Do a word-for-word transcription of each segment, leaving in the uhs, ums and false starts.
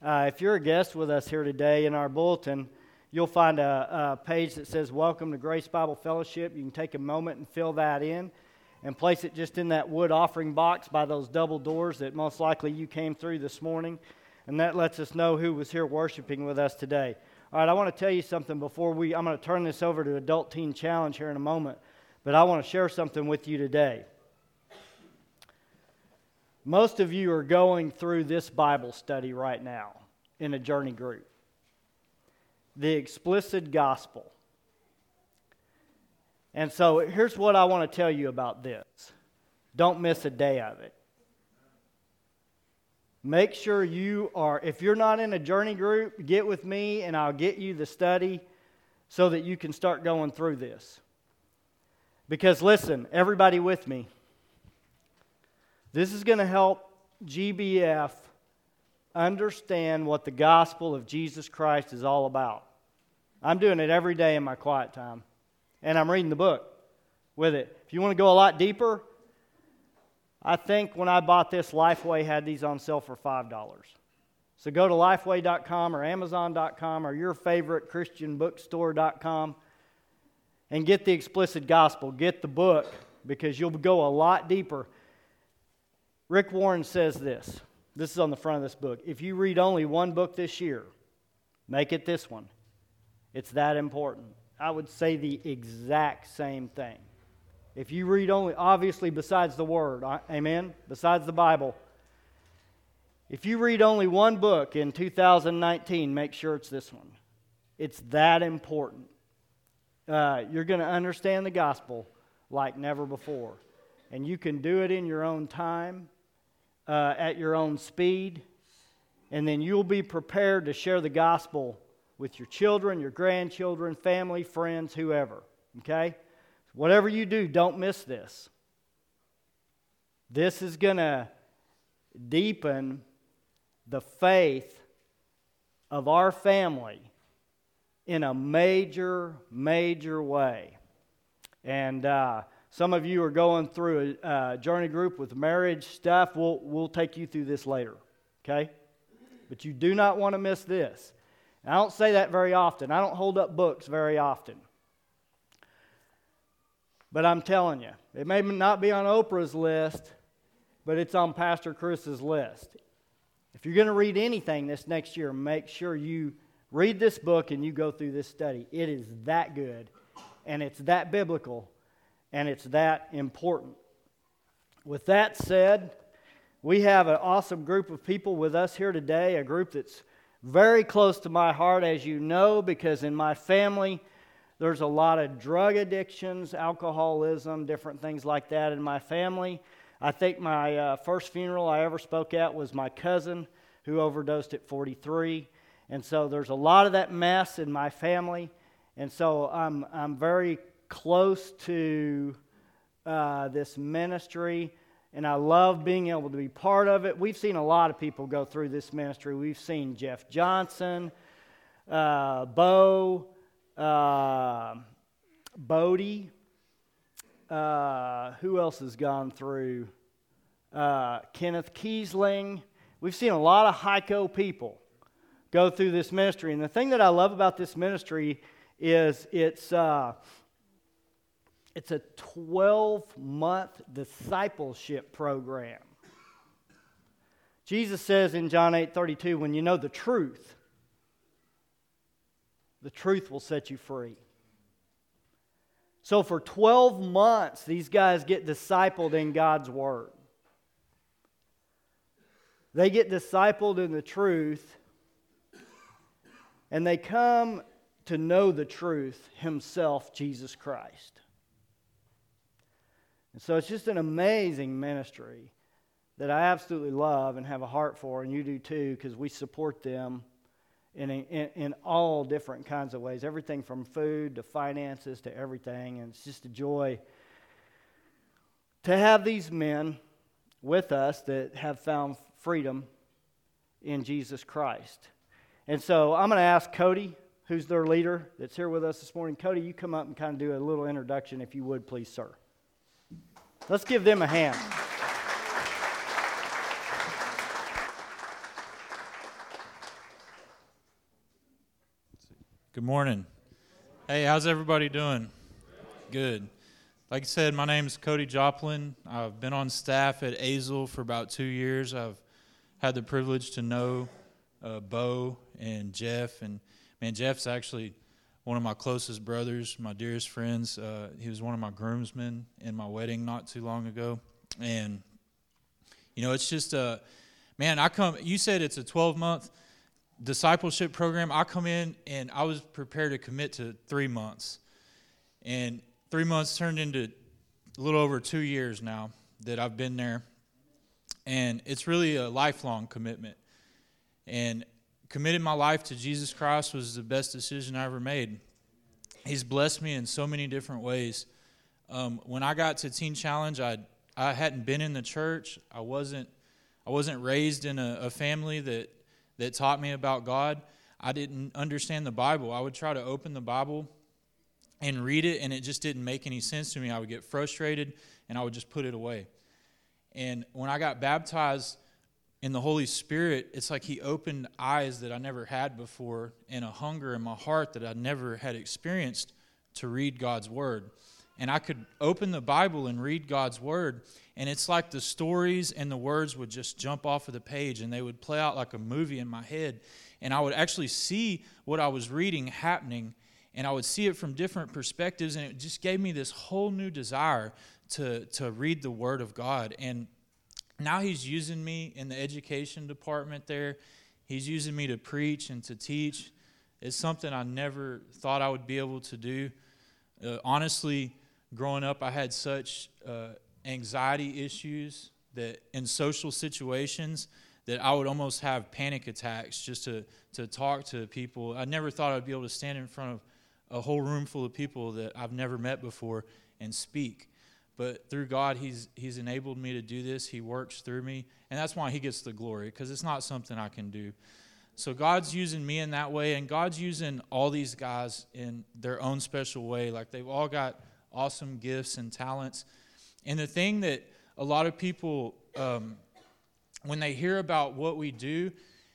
Uh, if you're a guest with us here today, in our bulletin, you'll find a, a page that says Welcome to Grace Bible Fellowship. You can take a moment and fill that in and place it just in that wood offering box by those double doors that most likely you came through this morning. And that lets us know who was here worshiping with us today. All right, I want to tell you something before we, I'm going to turn this over to Adult Teen Challenge here in a moment, but I want to share something with you today. Most of you are going through this Bible study right now in a journey group. The explicit gospel. And so here's what I want to tell you about this. Don't miss a day of it. Make sure you are, if you're not in a journey group, get with me and I'll get you the study so that you can start going through this. Because listen, everybody with me, this is going to help G B F understand what the gospel of Jesus Christ is all about. I'm doing it every day in my quiet time, and I'm reading the book with it. If you want to go a lot deeper, I think when I bought this, Lifeway had these on sale for five dollars. So go to lifeway dot com or amazon dot com or your favorite Christian bookstore dot com and get the explicit gospel. Get the book because you'll go a lot deeper. Rick Warren says this. This is on the front of this book. If you read only one book this year, make it this one. It's that important. I would say the exact same thing. If you read only, obviously besides the Word, amen, besides the Bible, if you read only one book in two thousand nineteen, make sure it's this one. It's that important. Uh, you're going to understand the gospel like never before. And you can do it in your own time, uh, at your own speed, and then you'll be prepared to share the gospel with your children, your grandchildren, family, friends, whoever, okay? Whatever you do, don't miss this. This is going to deepen the faith of our family in a major, major way. And uh, some of you are going through a uh, journey group with marriage stuff. We'll, we'll take you through this later, okay? But you do not want to miss this. And I don't say that very often. I don't hold up books very often. But I'm telling you, it may not be on Oprah's list, but it's on Pastor Chris's list. If you're going to read anything this next year, make sure you read this book and you go through this study. It is that good, and it's that biblical, and it's that important. With that said, we have an awesome group of people with us here today, a group that's very close to my heart, as you know, because in my family, there's a lot of drug addictions, alcoholism, different things like that in my family. I think my uh, first funeral I ever spoke at was my cousin who overdosed at forty-three. And so there's a lot of that mess in my family. And so I'm, I'm very close to uh, this ministry, and I love being able to be part of it. We've seen a lot of people go through this ministry. We've seen Jeff Johnson, uh, Bo, Uh, Bodie, uh, who else has gone through? Uh, Kenneth Kiesling. We've seen a lot of Heiko people go through this ministry. And the thing that I love about this ministry is it's uh, it's a twelve-month discipleship program. Jesus says in John eight thirty-two, when you know the truth, the truth will set you free. So for twelve months, these guys get discipled in God's Word. They get discipled in the truth, and they come to know the truth Himself, Jesus Christ. And so it's just an amazing ministry that I absolutely love and have a heart for, and you do too, because we support them In, in in all different kinds of ways, everything from food to finances to everything, and it's just a joy to have these men with us that have found freedom in Jesus Christ. And so I'm going to ask Cody, who's their leader, that's here with us this morning. Cody, you come up and kind of do a little introduction, if you would, please, sir. Let's give them a hand. Good morning. Hey, how's everybody doing? Good. Like I said, my name is Cody Joplin. I've been on staff at Azel for about two years. I've had the privilege to know uh, Bo and Jeff. And, man, Jeff's actually one of my closest brothers, my dearest friends. Uh, he was one of my groomsmen in my wedding not too long ago. And, you know, it's just, uh, man, I come, you said it's a twelve-month discipleship program. I come in and I was prepared to commit to three months. And three months turned into a little over two years now that I've been there. And it's really a lifelong commitment. And committing my life to Jesus Christ was the best decision I ever made. He's blessed me in so many different ways. Um, when I got to Teen Challenge, I I hadn't been in the church. I wasn't I wasn't raised in a, a family that that taught me about God. I didn't understand the Bible. I would try to open the Bible and read it, and it just didn't make any sense to me. I would get frustrated, and I would just put it away. And when I got baptized in the Holy Spirit, it's like He opened eyes that I never had before and a hunger in my heart that I never had experienced to read God's Word. And I could open the Bible and read God's Word, and it's like the stories and the words would just jump off of the page, and they would play out like a movie in my head. And I would actually see what I was reading happening, and I would see it from different perspectives, and it just gave me this whole new desire to, to read the Word of God. And now He's using me in the education department there. He's using me to preach and to teach. It's something I never thought I would be able to do. Uh, honestly, growing up, I had such uh, anxiety issues that in social situations that I would almost have panic attacks just to, to talk to people. I never thought I'd be able to stand in front of a whole room full of people that I've never met before and speak. But through God, He's He's enabled me to do this. He works through me, and that's why He gets the glory, because it's not something I can do. So God's using me in that way, and God's using all these guys in their own special way. Like, they've all got awesome gifts and talents. And the thing that a lot of people, um, when they hear about what we do,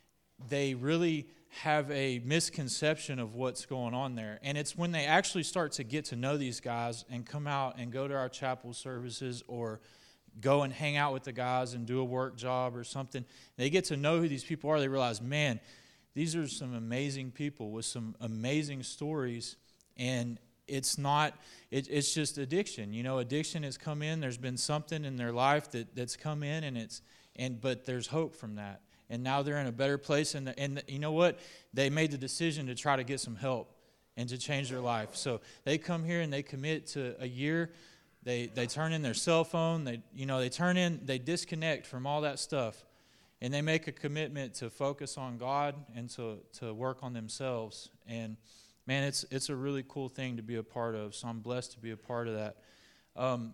they really have a misconception of what's going on there. And it's when they actually start to get to know these guys and come out and go to our chapel services or go and hang out with the guys and do a work job or something. They get to know who these people are. They realize, man, these are some amazing people with some amazing stories. And it's not, it, it's just addiction. You know, addiction has come in. There's been something in their life that, that's come in, and it's, and but there's hope from that. And now they're in a better place. And, the, and the, you know what? They made the decision to try to get some help and to change their life. So they come here and they commit to a year. They they turn in their cell phone. They you know they turn in. They disconnect from all that stuff, and they make a commitment to focus on God and to to work on themselves. And man, it's it's a really cool thing to be a part of. So I'm blessed to be a part of that. Um,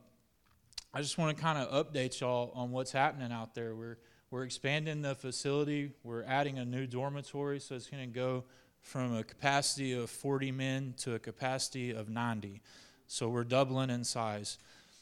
I just want to kind of update y'all on what's happening out there. We're we're expanding the facility. We're adding a new dormitory, so it's going to go from a capacity of forty men to a capacity of ninety. So we're doubling in size.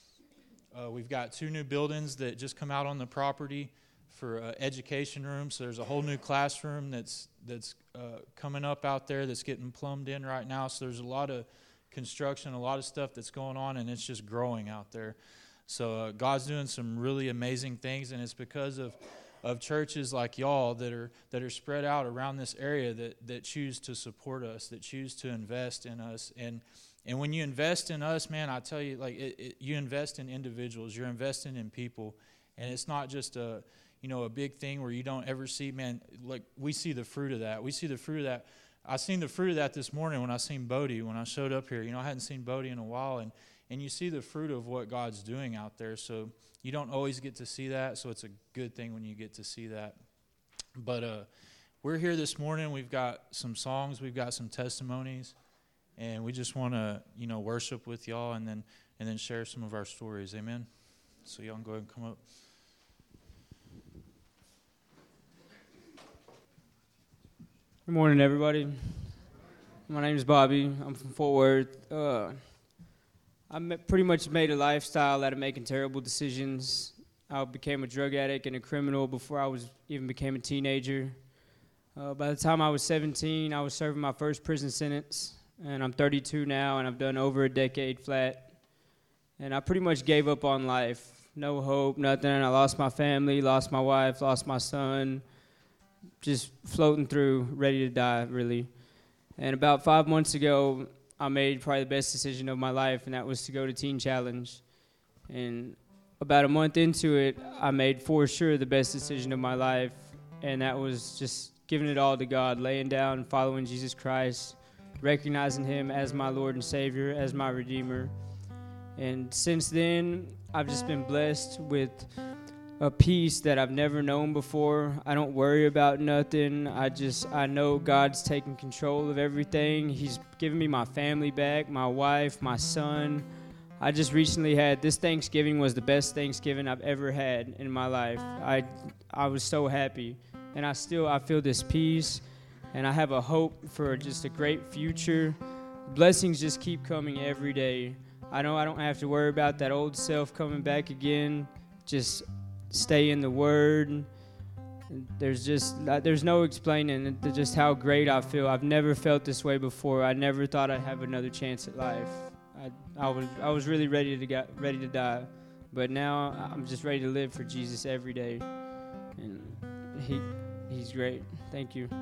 Uh, we've got two new buildings that just come out on the property for uh, education rooms. So there's a whole new classroom that's that's uh, coming up out there that's getting plumbed in right now. So there's a lot of construction, a lot of stuff that's going on, and it's just growing out there. So uh, God's doing some really amazing things, and it's because of of churches like y'all that are that are spread out around this area that that choose to support us, that choose to invest in us. And And when you invest in us, man, I tell you, like it, it, you invest in individuals, you're investing in people, and it's not just a, you know, a big thing where you don't ever see, man. Like we see the fruit of that. We see the fruit of that. I seen the fruit of that this morning when I seen Bodie when I showed up here. You know, I hadn't seen Bodie in a while, and and you see the fruit of what God's doing out there. So you don't always get to see that. So it's a good thing when you get to see that. But uh, we're here this morning. We've got some songs. We've got some testimonies. And we just want to, you know, worship with y'all and then and then share some of our stories. Amen? So y'all can go ahead and come up. Good morning, everybody. My name is Bobby. I'm from Fort Worth. Uh, I pretty much made a lifestyle out of making terrible decisions. I became a drug addict and a criminal before I was even became a teenager. Uh, by the time I was seventeen, I was serving my first prison sentence, and I'm thirty-two now, and I've done over a decade flat. And I pretty much gave up on life. No hope, nothing. I lost my family, lost my wife, lost my son, just floating through, ready to die, really. And about five months ago, I made probably the best decision of my life, and that was to go to Teen Challenge. And about a month into it, I made for sure the best decision of my life, and that was just giving it all to God, laying down, following Jesus Christ, recognizing him as my Lord and Savior, as my Redeemer. And since then, I've just been blessed with a peace that I've never known before. I don't worry about nothing. I just, I know God's taking control of everything. He's given me my family back, my wife, my son. I just recently had, this Thanksgiving was the best Thanksgiving I've ever had in my life. I, I was so happy. And I still, I feel this peace, and I have a hope for just a great future. Blessings just keep coming every day. I know I don't have to worry about that old self coming back again. Just stay in the Word. There's just, there's no explaining just how great I feel. I've never felt this way before. I never thought I'd have another chance at life. I, I was, I was really ready to get, ready to die, but now I'm just ready to live for Jesus every day, and He, He's great. Thank you.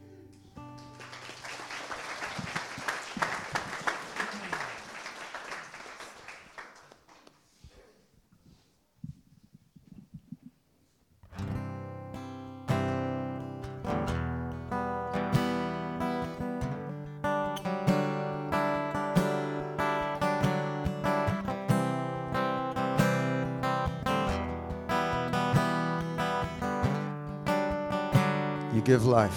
You give life.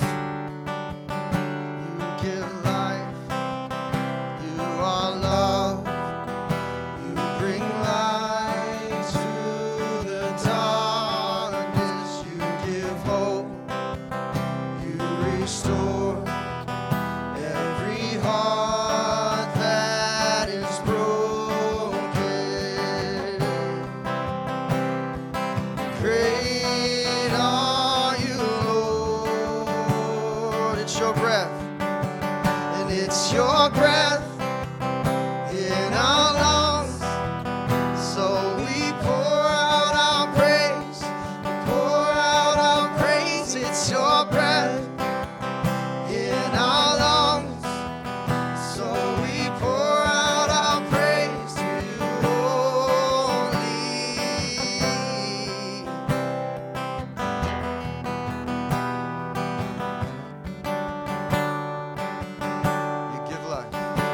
You give life. You are love. You bring light to the darkness. You give hope. You restore every heart that is broken. Great are you, Lord. It's your breath, and it's your breath in our lungs. So we pour out our praise, pour out our praise. It's your breath in our lungs. So we pour out our praise to you only. You give life.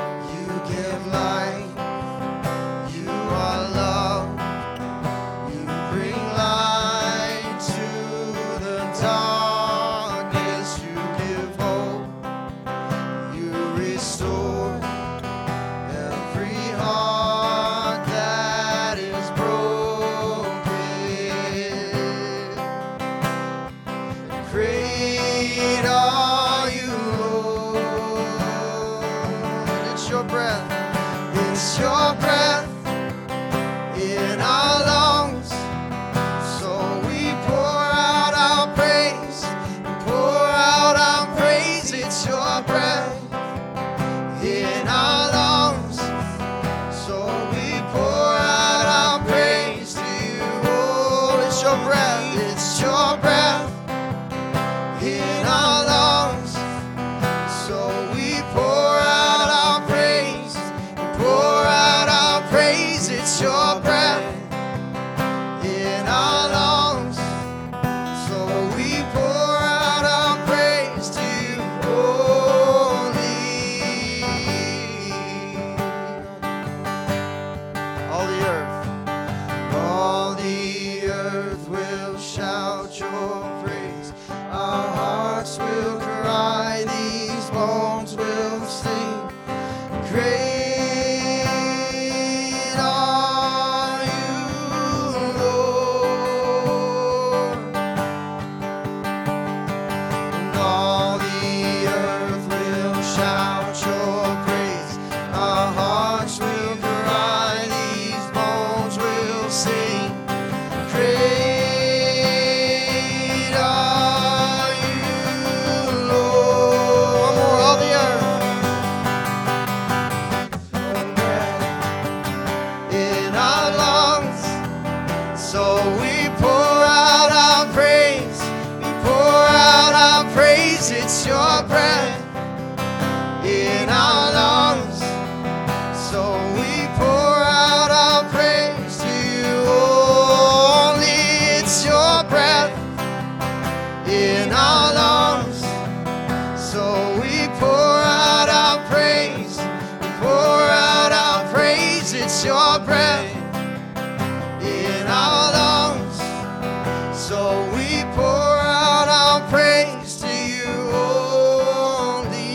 it's your breath in our lungs. So we pour out our praise to you. Only it's your breath in our lungs. So we pour out our praise. We pour out our praise. It's your breath in our lungs. So we pour out our praise to you only.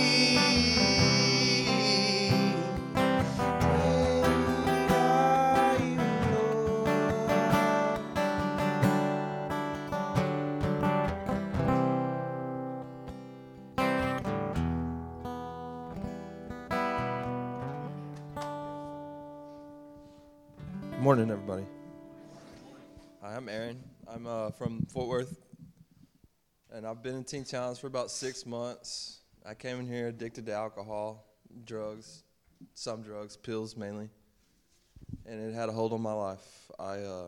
Great are you, Lord. Good morning, everybody. Hi, I'm Aaron. I'm uh, from Fort Worth, and I've been in Teen Challenge for about six months. I came in here addicted to alcohol, drugs, some drugs, pills mainly, and it had a hold on my life. I uh,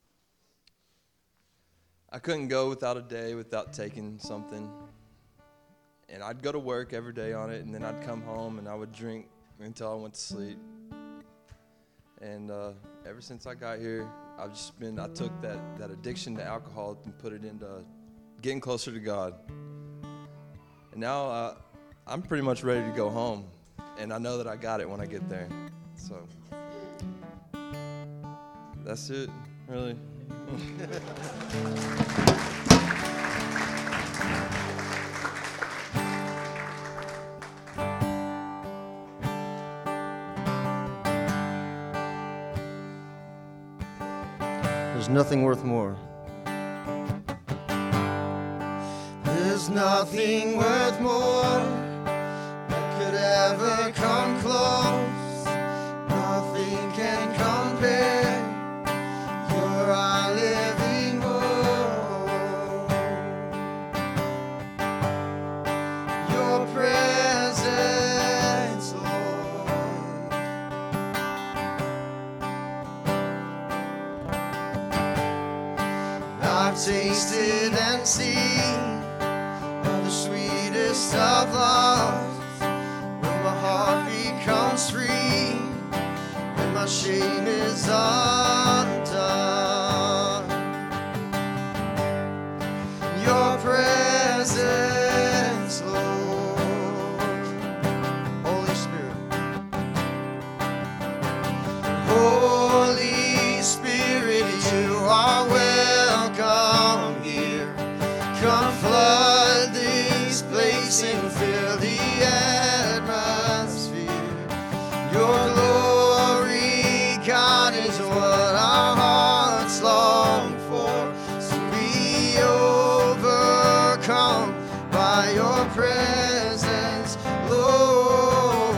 I couldn't go without a day without taking something, and I'd go to work every day on it, and then I'd come home and I would drink until I went to sleep. And uh, ever since I got here, I've just been, I took that, that addiction to alcohol and put it into getting closer to God. And now uh, I'm pretty much ready to go home. And I know that I got it when I get there. So that's it, really. There's nothing worth more. There's nothing worth more that could ever come close. Nothing can compare. You're our living hope. Your presence, Lord. I've tasted and seen of the sweetest of loves, when my heart becomes free, when my shame is undone. Your presence, Lord. Holy Spirit. Holy Spirit, you are welcome here. Come flood this place and fill the atmosphere. Your glory, God, is what our hearts long for. So be overcome by your presence, Lord.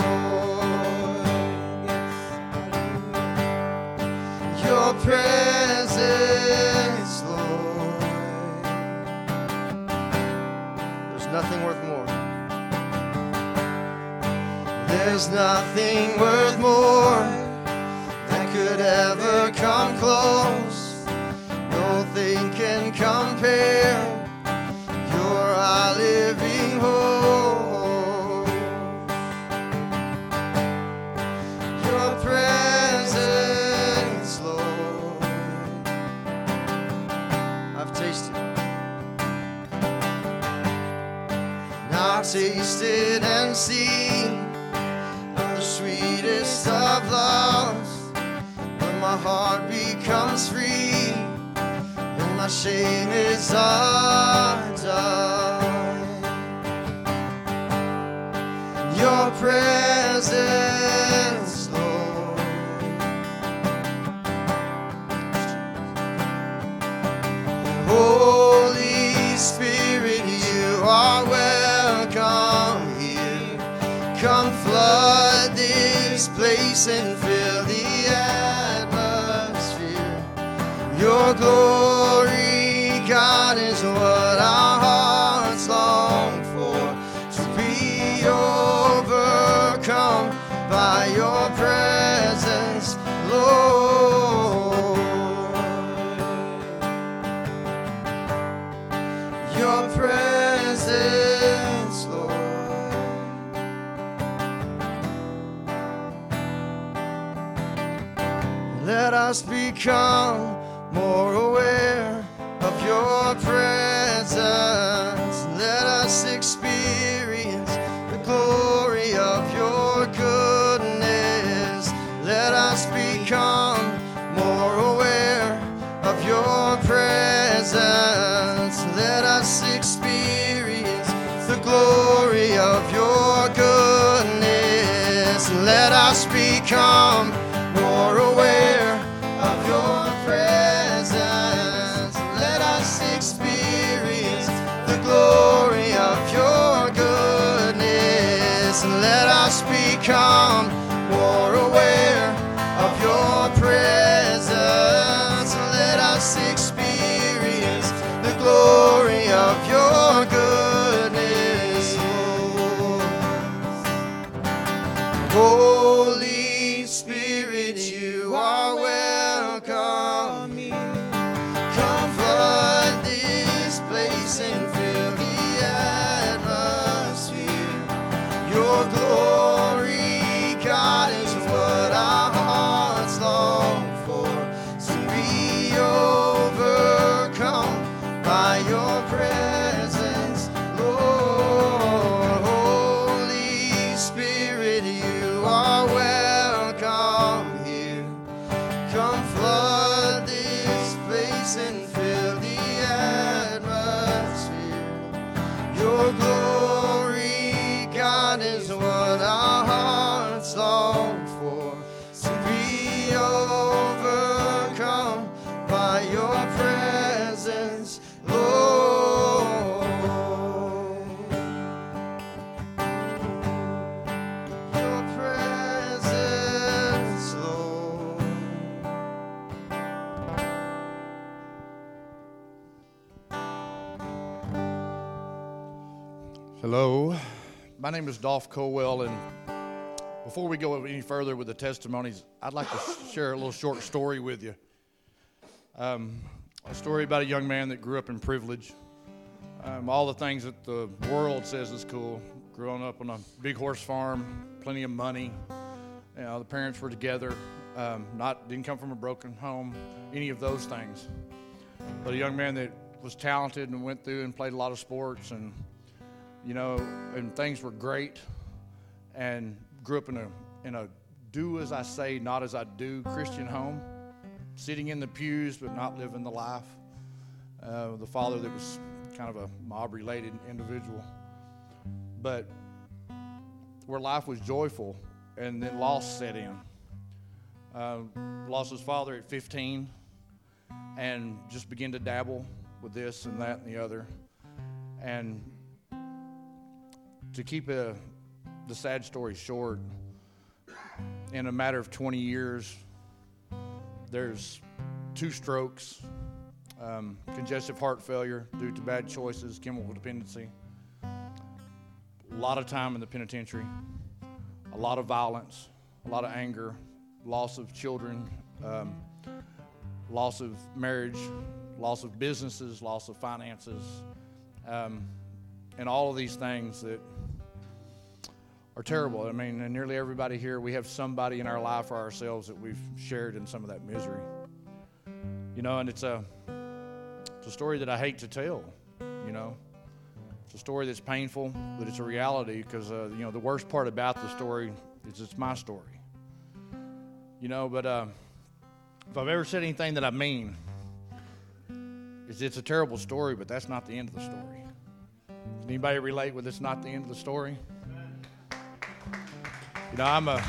Your presence, Lord. There's nothing worth more. There's nothing worth more that could ever come close. Nothing can compare. You're our living hope. Your presence, Lord. I've tasted. Now I've tasted and seen of the sweetest of loves, when my heart becomes free, when my shame is undone. Your presence, Lord. Holy Spirit, you are welcome here. Come flood this place and fill the atmosphere. Your glory, God, is what our hearts long for. To be overcome by your presence, Lord. Your presence. us become more aware of your presence. Let us experience the glory of your goodness. Let us become more aware of your presence. Let us experience the glory of your goodness. Let us become more aware of your presence. Let us experience the glory of your goodness. Let us become more aware of your presence. Let us experience the glory of your goodness. Holy Spirit, you are welcome here. Come flood this place and fill the atmosphere. Your glory, God, is what our hearts long for. To be overcome by your presence, Lord. Holy Spirit, you are welcome here. Come flood this place and fill the atmosphere. Your glory, God, is what our hearts long for. To be overcome by your presence, Lord. Your presence, Lord. Hello, my name is Dolph Colwell, and before we go any further with the testimonies, I'd like to share a little short story with you. Um, a story about a young man that grew up in privilege. Um, all the things that the world says is cool. Growing up on a big horse farm, plenty of money. You know, the parents were together. Um, not didn't come from a broken home. Any of those things. But a young man that was talented and went through and played a lot of sports, and you know, and things were great, and grew up in a in a do as I say, not as I do Christian home, sitting in the pews but not living the life. Uh, the father that was kind of a mob-related individual, but where life was joyful, and then loss set in. Uh, lost his father at fifteen, and just began to dabble with this and that and the other, and to keep a, the sad story short, in a matter of twenty years, there's two strokes, um, congestive heart failure due to bad choices, chemical dependency, a lot of time in the penitentiary, a lot of violence, a lot of anger, loss of children, um, loss of marriage, loss of businesses, loss of finances, um, and all of these things that are terrible. I mean, and nearly everybody here, we have somebody in our life or ourselves that we've shared in some of that misery. You know, and it's a, it's a story that I hate to tell, you know. It's a story that's painful, but it's a reality because, uh, you know, the worst part about the story is it's my story. You know, but uh, if I've ever said anything that I mean, is it's a terrible story, but that's not the end of the story. Can anybody relate with it's not the end of the story? You know, I'm a,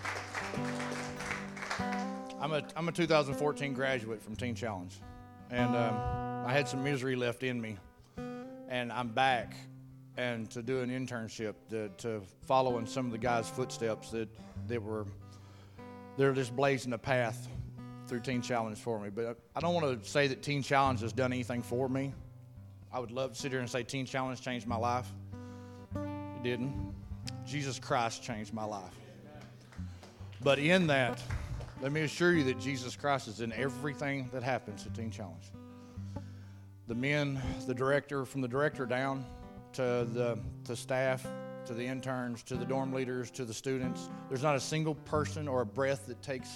I'm a, I'm a two thousand fourteen graduate from Teen Challenge, and um, I had some misery left in me, and I'm back, and to do an internship, to, to follow in some of the guys' footsteps that, that were, they're just blazing a path through Teen Challenge for me. But I don't want to say that Teen Challenge has done anything for me. I would love to sit here and say Teen Challenge changed my life. It didn't. Jesus Christ changed my life. But in that, let me assure you that Jesus Christ is in everything that happens at Teen Challenge. The men, the director, from the director down to the to staff, to the interns, to the dorm leaders, to the students. There's not a single person or a breath that takes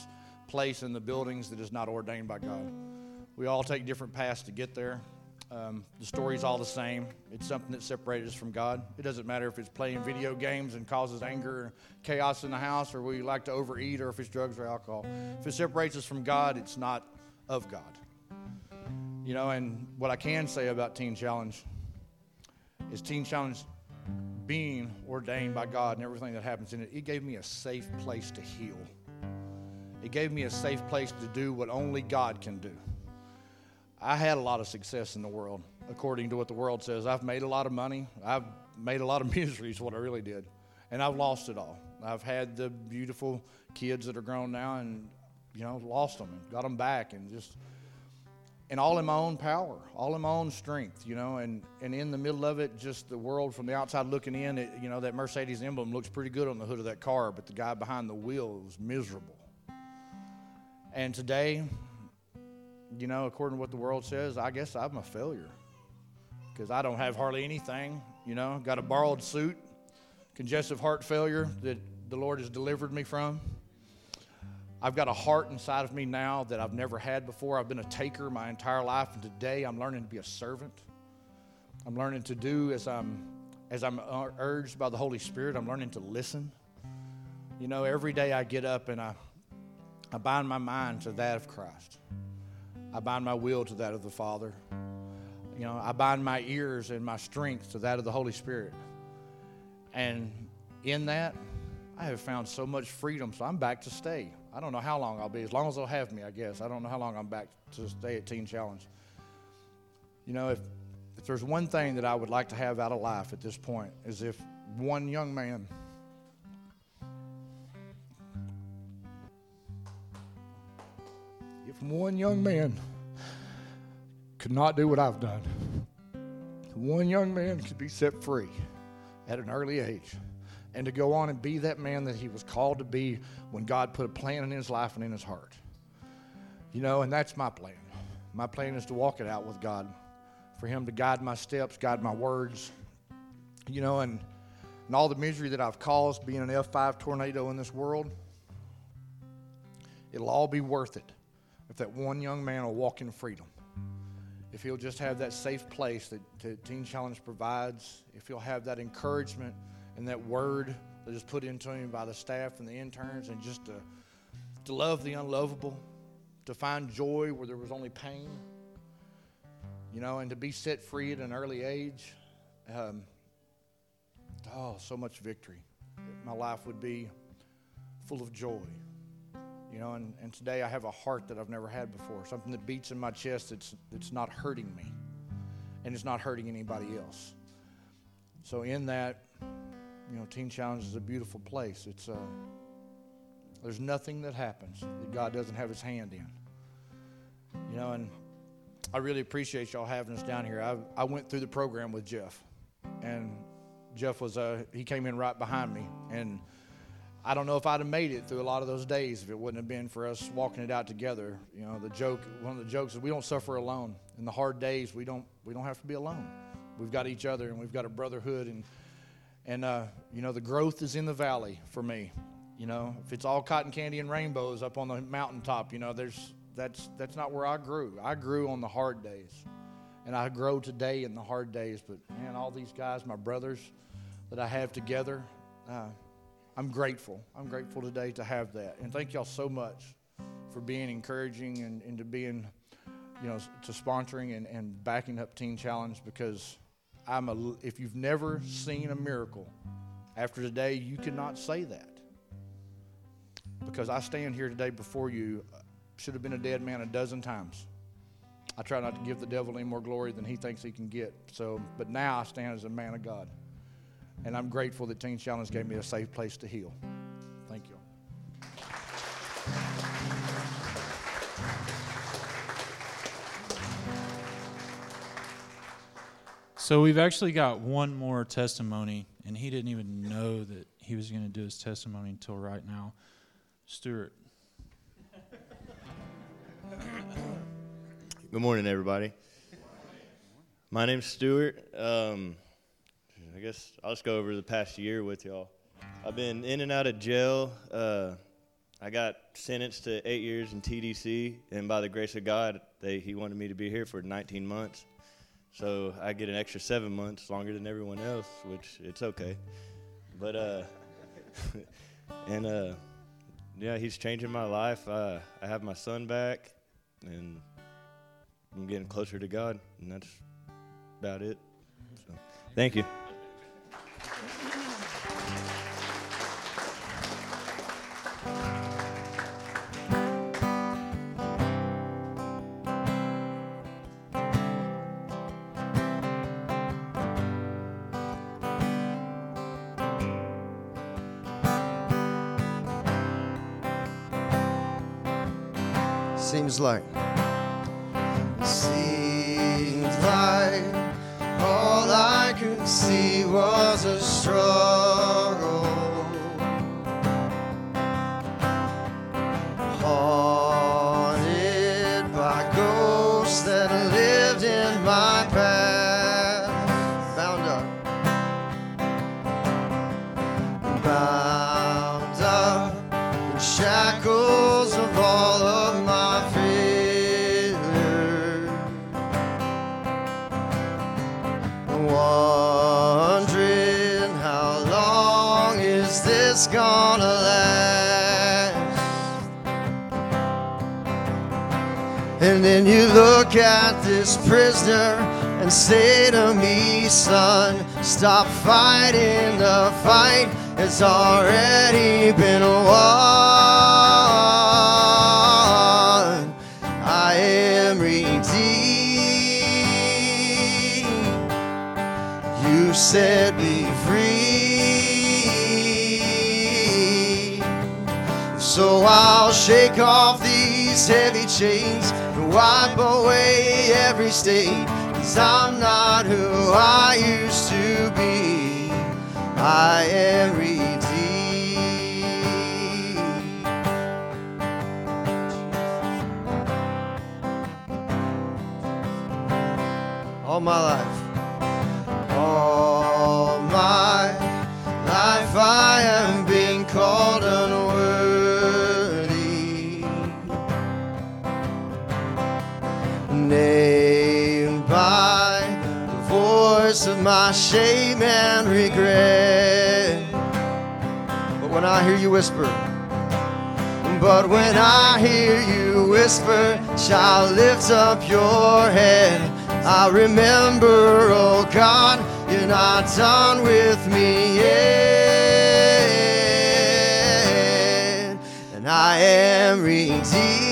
place in the buildings that is not ordained by God. We all take different paths to get there. Um, the story's all the same. It's something that separates us from God. It doesn't matter if it's playing video games and causes anger and chaos in the house, or we like to overeat, or if it's drugs or alcohol. If it separates us from God, it's not of God. You know, and what I can say about Teen Challenge is Teen Challenge being ordained by God and everything that happens in it, it gave me a safe place to heal. It gave me a safe place to do what only God can do. I had a lot of success in the world, according to what the world says. I've made a lot of money. I've made a lot of misery is what I really did. And I've lost it all. I've had the beautiful kids that are grown now and, you know, lost them and got them back and just, and all in my own power, all in my own strength, you know, and, and in the middle of it, just the world from the outside looking in, it, you know, that Mercedes emblem looks pretty good on the hood of that car, but the guy behind the wheel was miserable. And today, you know, according to what the world says, I guess I'm a failure because I don't have hardly anything, you know, got a borrowed suit, congestive heart failure that the Lord has delivered me from. I've got a heart inside of me now that I've never had before. I've been a taker my entire life, and today I'm learning to be a servant. I'm learning to do as I'm, as I'm urged by the Holy Spirit. I'm learning to listen. You know, every day I get up and I, I bind my mind to that of Christ. I bind my will to that of the Father. You know, I bind my ears and my strength to that of the Holy Spirit. And in that, I have found so much freedom, so I'm back to stay. I don't know how long I'll be, as long as they'll have me, I guess. I don't know how long I'm back to stay at Teen Challenge. You know, if, if there's one thing that I would like to have out of life at this point, is if one young man If one young man could not do what I've done, one young man could be set free at an early age and to go on and be that man that he was called to be when God put a plan in his life and in his heart. You know, and that's my plan. My plan is to walk it out with God, for him to guide my steps, guide my words, you know, and, and all the misery that I've caused being an F five tornado in this world, it'll all be worth it. If that one young man will walk in freedom, if he'll just have that safe place that, that Teen Challenge provides, if he'll have that encouragement and that word that is put into him by the staff and the interns, and just to, to love the unlovable, to find joy where there was only pain, you know, and to be set free at an early age, um, oh, so much victory. My life would be full of joy. You know, and, and today I have a heart that I've never had before, something that beats in my chest that's, that's not hurting me, and it's not hurting anybody else. So in that, you know, Teen Challenge is a beautiful place. It's uh, there's nothing that happens that God doesn't have his hand in. You know, and I really appreciate y'all having us down here. I I went through the program with Jeff, and Jeff was, uh, he came in right behind me, and I don't know if I'd have made it through a lot of those days if it wouldn't have been for us walking it out together. You know, the joke, one of the jokes is we don't suffer alone. In the hard days, we don't we don't have to be alone. We've got each other, and we've got a brotherhood, and and uh, you know, the growth is in the valley for me. You know, if it's all cotton candy and rainbows up on the mountaintop, you know, there's that's that's not where I grew. I grew on the hard days, and I grow today in the hard days. But man, all these guys, my brothers that I have together. Uh, I'm grateful. I'm grateful today to have that. And thank y'all so much for being encouraging and, and to being, you know, to sponsoring and, and backing up Teen Challenge, because I'm a, if you've never seen a miracle after today, you cannot say that. Because I stand here today before you, should have been a dead man a dozen times. I try not to give the devil any more glory than he thinks he can get. So, but now I stand as a man of God. And I'm grateful that Teen Challenge gave me a safe place to heal. Thank you. So we've actually got one more testimony, and he didn't even know that he was going to do his testimony until right now. Stuart. Good morning, everybody. My name's Stuart. Um, I guess I'll just go over the past year with y'all. I've been in and out of jail. Uh, I got sentenced to eight years in T D C, and by the grace of God, they, he wanted me to be here for nineteen months. So I get an extra seven months, longer than everyone else, which it's okay. But, uh, and, uh, yeah, he's changing my life. Uh, I have my son back, and I'm getting closer to God, and that's about it. So, thank you. Seems like, seems like all I could see was a struggle, haunted by ghosts that lived in my past, bound up, bound up in shackles of all of my wondering how long is this gonna last. And then you look at this prisoner and say to me, son, stop fighting, the fight has already been won. I am redeemed. You set me free, so I'll shake off these heavy chains and wipe away every stain, 'cause I'm not who I used to be. I am redeemed. All my life, all my life I am being called unworthy, named by the voice of my shame and regret. But when I hear you whisper, but when I hear you whisper, child, lift up your head. I remember, oh God, you're not done with me yet, and I am redeemed.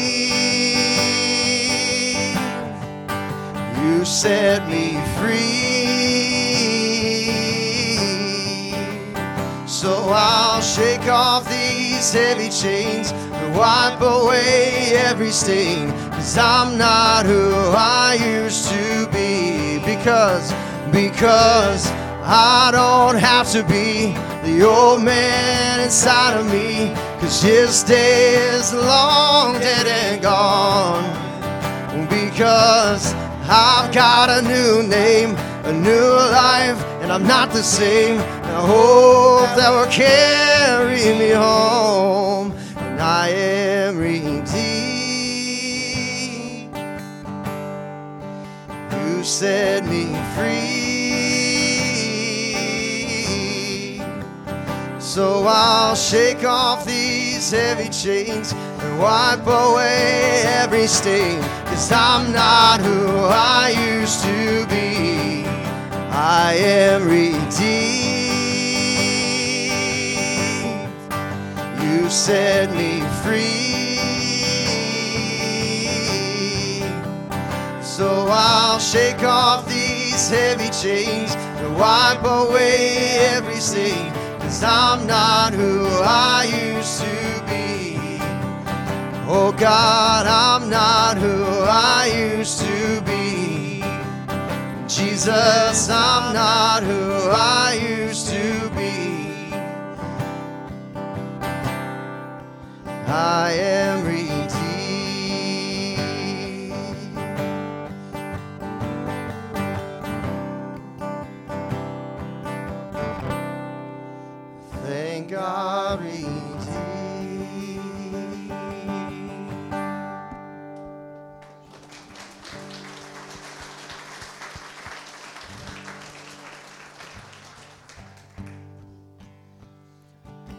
You set me free, so I'll shake off these heavy chains and wipe away every stain, 'cause I'm not who I used to be, because Because I don't have to be the old man inside of me, 'cause his day is long dead and gone. Because I've got a new name, a new life, and I'm not the same. And I hope that will carry me home, and I am redeemed. You set me free, so I'll shake off these heavy chains and wipe away every stain, 'cause I'm not who I used to be. I am redeemed. You set me free, so I'll shake off these heavy chains and wipe away every stain, 'cause I'm not who I used to be. Oh God, I'm not who I used to be. Jesus, I'm not who I used to be. I am redeemed. Thank God redeemed.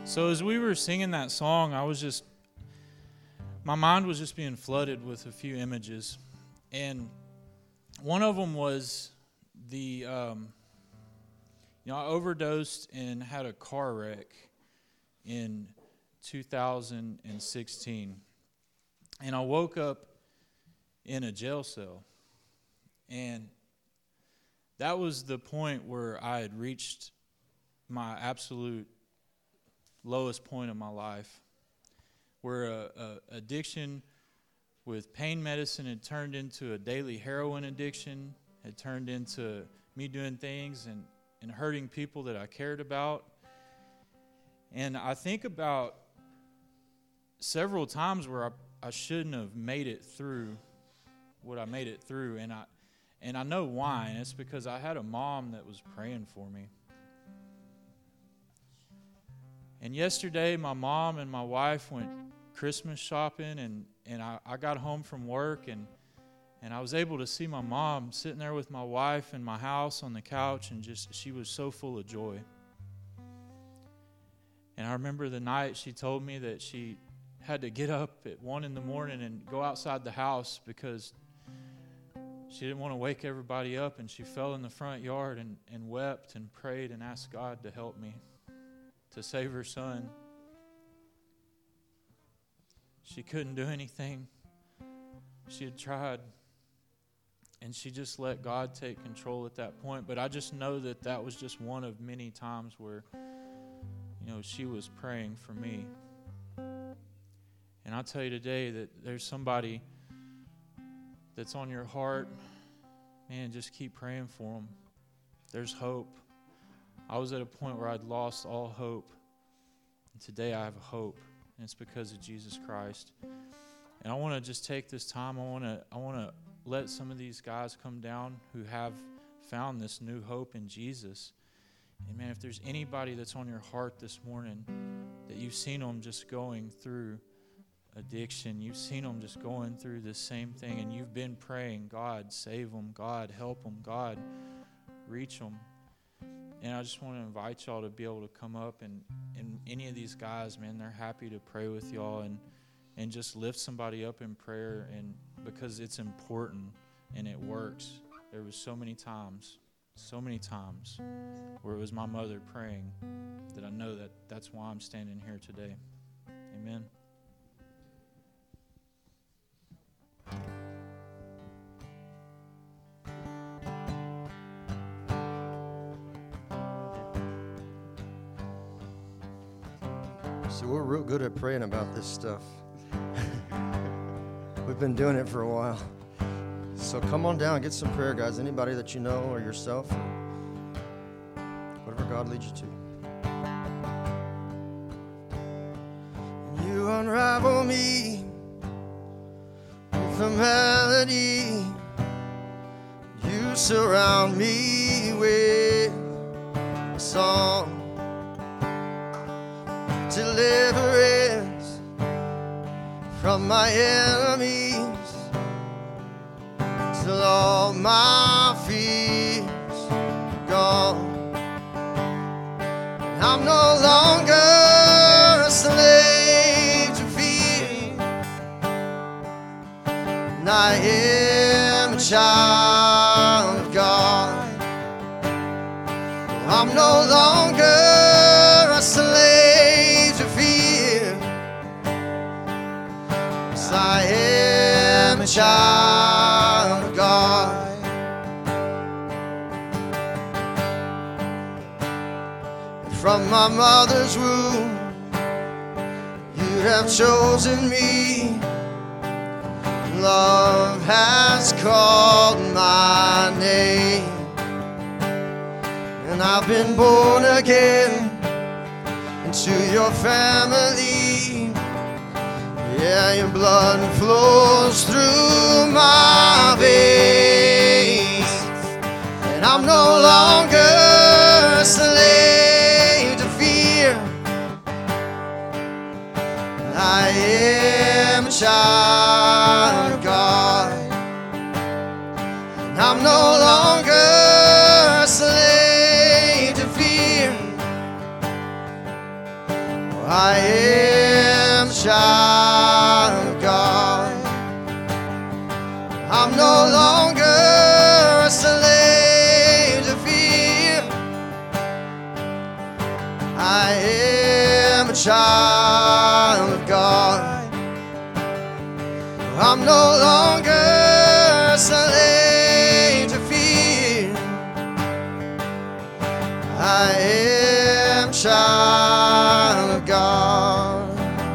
So as we were singing that song, I was just, my mind was just being flooded with a few images. And one of them was the, um, you know, I overdosed and had a car wreck in two thousand sixteen. And I woke up in a jail cell. And that was the point where I had reached my absolute lowest point of my life, where a, a addiction with pain medicine had turned into a daily heroin addiction, had turned into me doing things and, and hurting people that I cared about. And I think about several times where I, I shouldn't have made it through what I made it through, and I and I know why, and it's because I had a mom that was praying for me. And yesterday, my mom and my wife went Christmas shopping, and, and I, I got home from work, and and I was able to see my mom sitting there with my wife in my house on the couch, and just she was so full of joy. And I remember the night she told me that she had to get up at one in the morning and go outside the house because she didn't want to wake everybody up, and she fell in the front yard and, and wept and prayed and asked God to help me to save her son. She couldn't do anything. She had tried, and she just let God take control at that point. But I just know that that was just one of many times where, you know, she was praying for me. And I'll tell you today that there's somebody that's on your heart. Man, just keep praying for them. There's hope. I was at a point where I'd lost all hope. And today I have hope. And it's because of Jesus Christ. And I want to just take this time. I want to I want to let some of these guys come down who have found this new hope in Jesus. And man, if there's anybody that's on your heart this morning that you've seen them just going through addiction, you've seen them just going through the same thing, and you've been praying, God, save them, God, help them, God, reach them. And I just want to invite y'all to be able to come up, and, and any of these guys, man, they're happy to pray with y'all and, and just lift somebody up in prayer, and because it's important and it works. There was so many times, so many times where it was my mother praying that I know that that's why I'm standing here today. Amen. See, we're real good at praying about this stuff. We've been doing it for a while. So come on down, get some prayer, guys. Anybody that you know or yourself, or whatever God leads you to. You unravel me with a melody. You surround me with a song. Deliverance from my enemies till all my fears are gone. And I'm no longer a slave to fear, and I am a child of God. I'm no longer a slave to fear, 'cause I am a child of God. From my mother's womb, you have chosen me. Love has called my name, and I've been born again into your family. Yeah, your blood flows through my veins, and I'm no longer a slave to fear. I am a child of God, and I'm no longer a slave to fear. I am a child of God. I'm no longer a slave to fear. I am a child of God. I'm no longer a slave to fear. I am a child of God.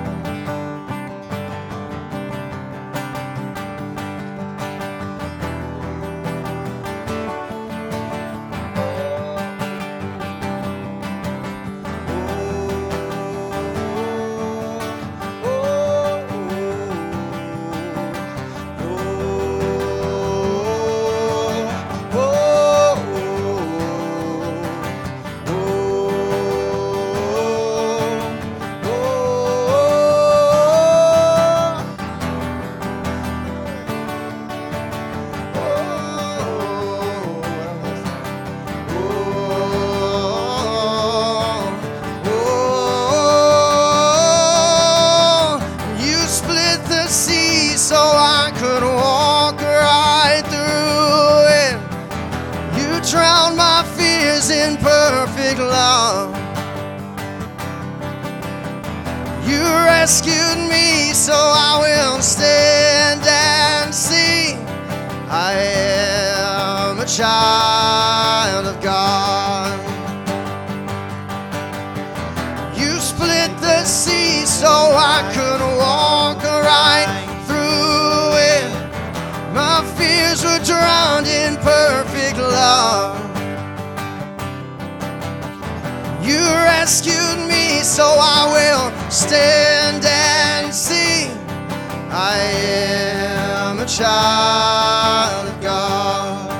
Drown my fears in perfect love. You rescued me, so I will stand and see. I am a child of God. You split the sea so I could walk right through it. My fears were drowned in perfect love. You rescued me, so I will stand and see. I am a child of God.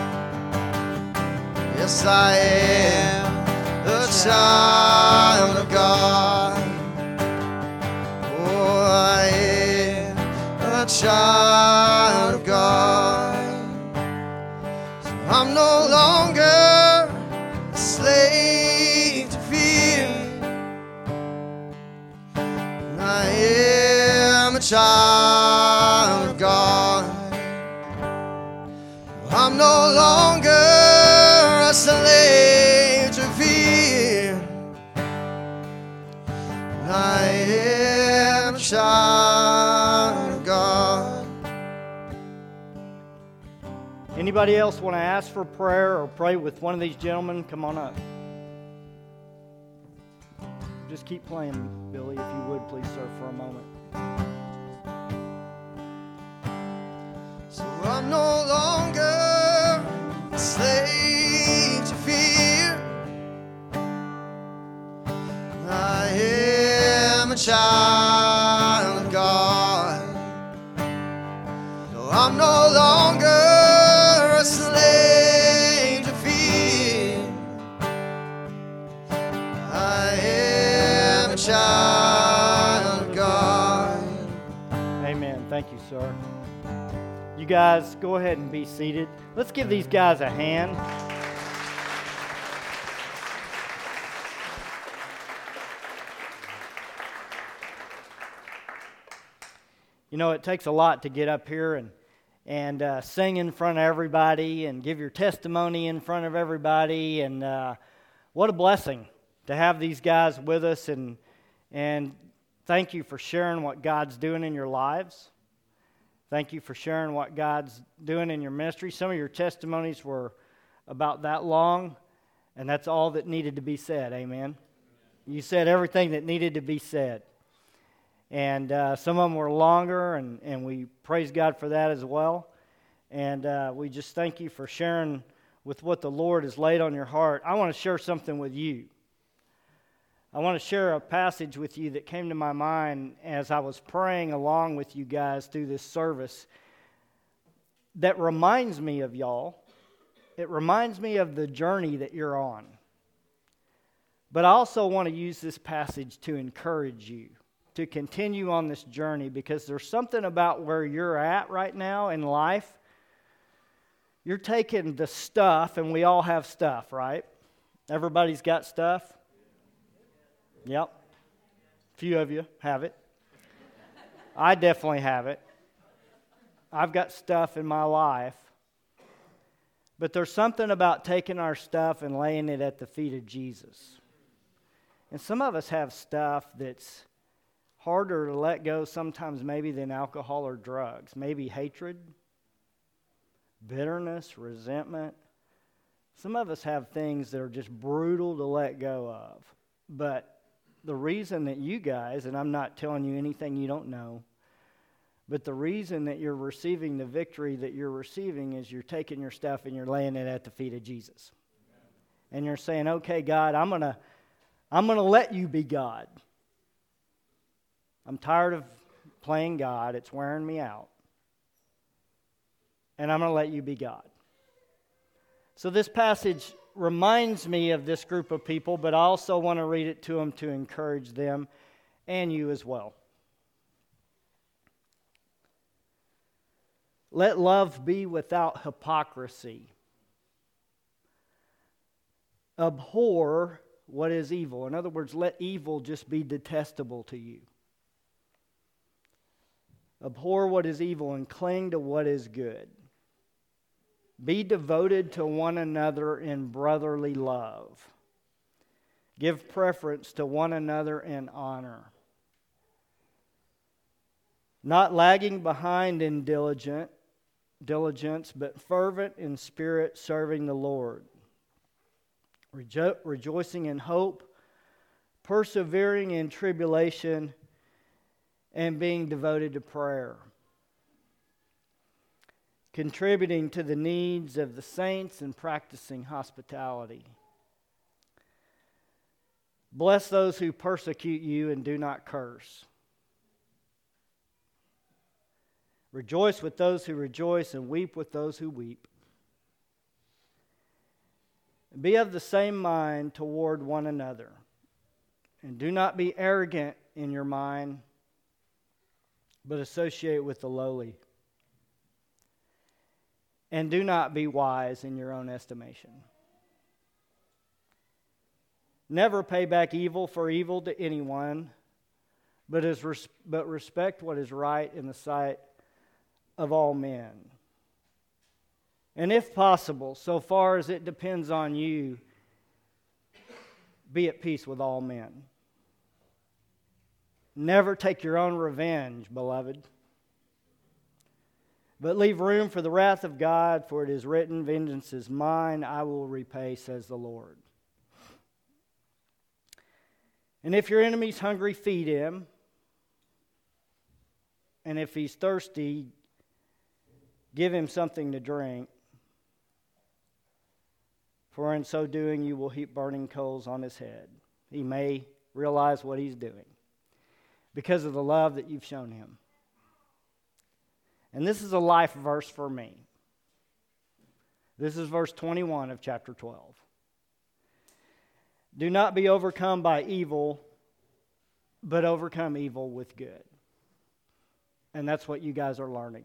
Yes, I am a child of God. Oh, I am a child of God. I'm no longer a slave to fear. I am a child of God. I'm no longer a slave to fear. I am a child of God. Anybody else want to ask for prayer or pray with one of these gentlemen? Come on up. Just keep playing, Billy, if you would, please, sir, for a moment. So I'm no longer a slave to fear. I am a child of God. No, I'm no longer a slave to fear. I am a child of God. Amen. Thank you, sir. You guys, go ahead and be seated. Let's give these guys a hand. You know, it takes a lot to get up here and and uh, sing in front of everybody and give your testimony in front of everybody. And uh, what a blessing to have these guys with us. And and thank you for sharing what God's doing in your lives. Thank you for sharing what God's doing in your ministry. Some of your testimonies were about that long, and that's all that needed to be said. Amen. You said everything that needed to be said. And uh, some of them were longer, and, and we praise God for that as well. And uh, we just thank you for sharing with what the Lord has laid on your heart. I want to share something with you. I want to share a passage with you that came to my mind as I was praying along with you guys through this service that reminds me of y'all. It reminds me of the journey that you're on. But I also want to use this passage to encourage you to continue on this journey, because there's something about where you're at right now in life. You're taking the stuff, and we all have stuff, right? Everybody's got stuff. Yep. few of you have it. I definitely have it. I've got stuff in my life. But there's something about taking our stuff and laying it at the feet of Jesus. And some of us have stuff that's harder to let go sometimes maybe than alcohol or drugs. Maybe hatred, bitterness, resentment. Some of us have things that are just brutal to let go of. But the reason that you guys, and I'm not telling you anything you don't know, but the reason that you're receiving the victory that you're receiving is you're taking your stuff and you're laying it at the feet of Jesus. And you're saying, okay, God, I'm going to I'm going to let you be God. I'm tired of playing God. It's wearing me out. And I'm going to let you be God. So this passage reminds me of this group of people, but I also want to read it to them to encourage them and you as well. Let love be without hypocrisy. Abhor what is evil. In other words, let evil just be detestable to you. Abhor what is evil and cling to what is good. Be devoted to one another in brotherly love. Give preference to one another in honor. Not lagging behind in diligent, diligence, but fervent in spirit, serving the Lord. Rejo- rejoicing in hope, persevering in tribulation, and being devoted to prayer. Contributing to the needs of the saints and practicing hospitality. Bless those who persecute you and do not curse. Rejoice with those who rejoice and weep with those who weep. Be of the same mind toward one another. And do not be arrogant in your mind, but associate with the lowly. And do not be wise in your own estimation. Never pay back evil for evil to anyone, but, as res- but respect what is right in the sight of all men. And if possible, so far as it depends on you, be at peace with all men. Never take your own revenge, beloved, but leave room for the wrath of God, for it is written, vengeance is mine, I will repay, says the Lord. And if your enemy's hungry, feed him. And if he's thirsty, give him something to drink. For in so doing, you will heap burning coals on his head. He may realize what he's doing because of the love that you've shown him. And this is a life verse for me. This is verse twenty-one of chapter twelve. Do not be overcome by evil, but overcome evil with good. And that's what you guys are learning.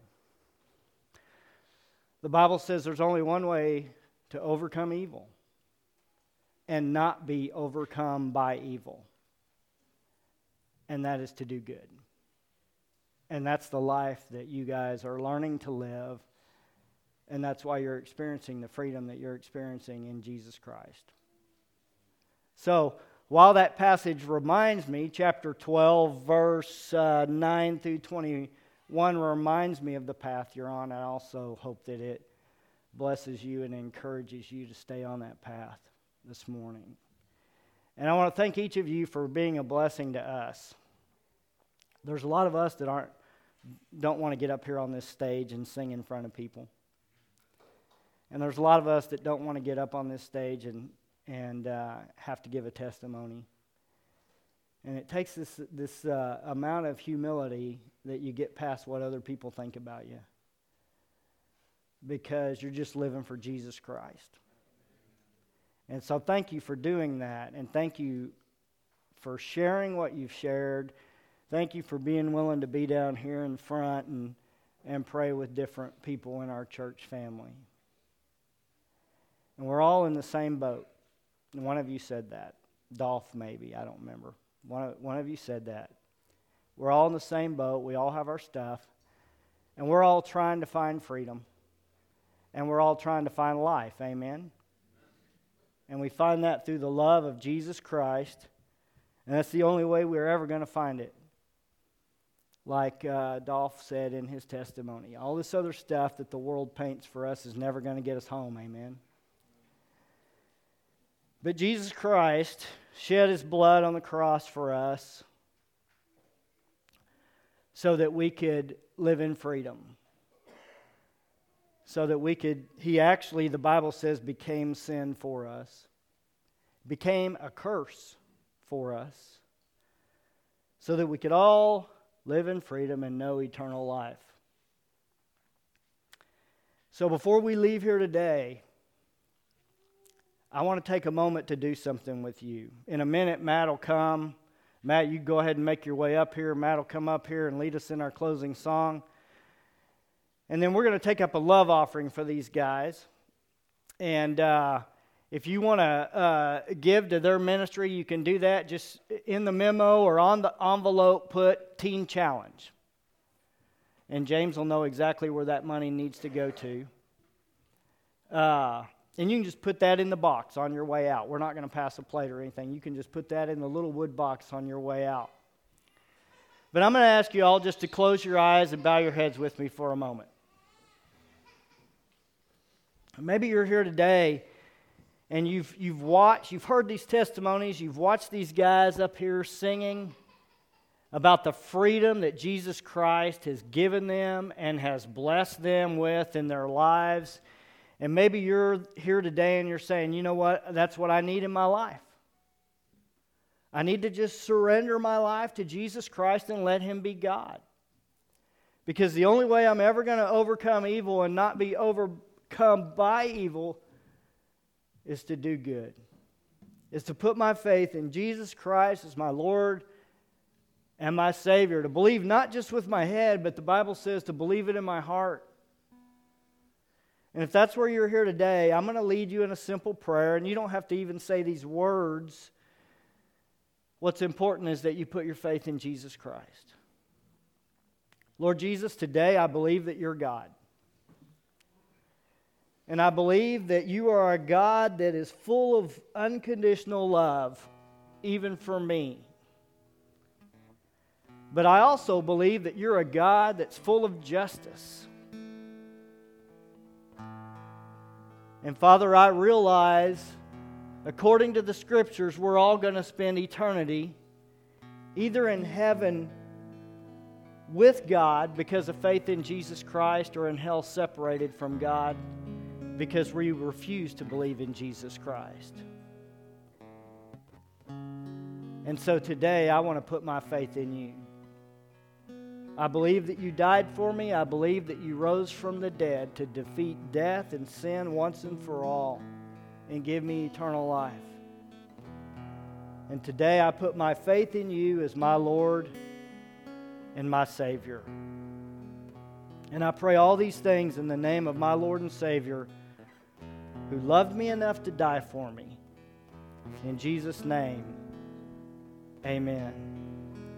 The Bible says there's only one way to overcome evil and not be overcome by evil. And that is to do good. And that's the life that you guys are learning to live. And that's why you're experiencing the freedom that you're experiencing in Jesus Christ. So, while that passage reminds me, chapter twelve, verse uh, nine through twenty-one reminds me of the path you're on, I also hope that it blesses you and encourages you to stay on that path this morning. And I want to thank each of you for being a blessing to us. There's a lot of us that aren't, don't want to get up here on this stage and sing in front of people. And there's a lot of us that don't want to get up on this stage and, and uh, have to give a testimony. And it takes this, this uh, amount of humility that you get past what other people think about you, because you're just living for Jesus Christ. And so thank you for doing that, and thank you for sharing what you've shared. Thank you for being willing to be down here in front and, and pray with different people in our church family. And we're all in the same boat. And one of you said that. Dolph maybe, I don't remember. One of, one of you said that. We're all in the same boat. We all have our stuff. And we're all trying to find freedom. And we're all trying to find life. Amen? And we find that through the love of Jesus Christ. And that's the only way we're ever going to find it. Like uh, Dolph said in his testimony. All this other stuff that the world paints for us is never going to get us home. Amen? But Jesus Christ shed his blood on the cross for us so that we could live in freedom. So that we could, he actually, the Bible says, became sin for us. Became a curse for us. So that we could all live in freedom and know eternal life. So before we leave here today, I want to take a moment to do something with you. In a minute, Matt will come. Matt, you go ahead and make your way up here. Matt will come up here and lead us in our closing song. And then we're going to take up a love offering for these guys. And uh, if you want to uh, give to their ministry, you can do that. Just in the memo or on the envelope, put Teen Challenge. And James will know exactly where that money needs to go to. Uh, and you can just put that in the box on your way out. We're not going to pass a plate or anything. You can just put that in the little wood box on your way out. But I'm going to ask you all just to close your eyes and bow your heads with me for a moment. Maybe you're here today and you've you've watched, you've heard these testimonies, you've watched these guys up here singing about the freedom that Jesus Christ has given them and has blessed them with in their lives. And maybe you're here today and you're saying, you know what, that's what I need in my life. I need to just surrender my life to Jesus Christ and let Him be God. Because the only way I'm ever going to overcome evil and not be overcome by evil is to do good. Is to put my faith in Jesus Christ as my Lord and my Savior. To believe not just with my head, but the Bible says to believe it in my heart. And if that's where you're here today, I'm going to lead you in a simple prayer, and you don't have to even say these words. What's important is that you put your faith in Jesus Christ. Lord Jesus, today I believe that you're God. And I believe that you are a God that is full of unconditional love, even for me. But I also believe that you're a God that's full of justice. And Father, I realize, according to the Scriptures, we're all going to spend eternity either in heaven with God because of faith in Jesus Christ, or in hell separated from God because we refuse to believe in Jesus Christ. And so today I want to put my faith in you. I believe that you died for me. I believe that you rose from the dead to defeat death and sin once and for all and give me eternal life. And today I put my faith in you as my Lord and my Savior. And I pray all these things in the name of my Lord and Savior, who loved me enough to die for me. In Jesus' name, amen.